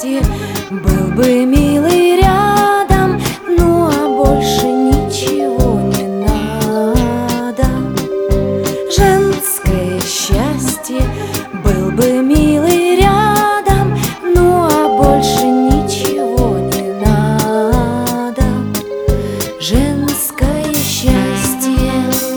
счастье, был бы милый рядом, ну а больше ничего не надо. Женское счастье, был бы милый рядом, ну а больше ничего не надо. Женское счастье.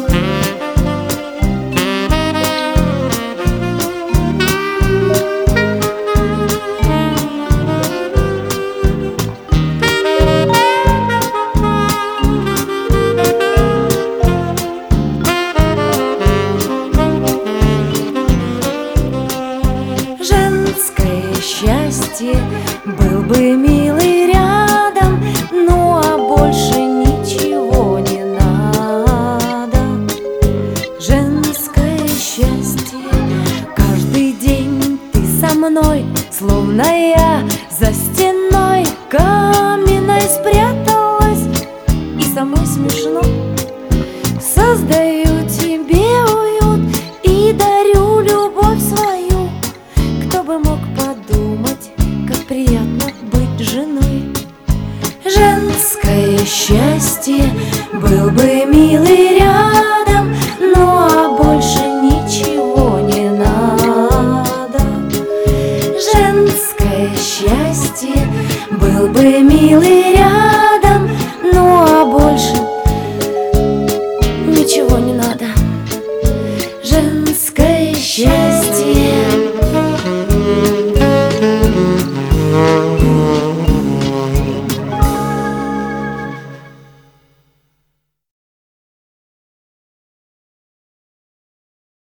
Женское счастье, был бы милый рядом, ну а больше ничего не надо. Женское счастье, каждый день ты со мной, словно я за стеной каменной спряталась, и самой смешно. Создаю тебе уют и дарю любовь свою. Кто бы мог подумать, как приятно быть женой. Женское счастье, был бы милый рядом, ну а больше ничего не надо. Женское счастье, был бы милый рядом, ну а больше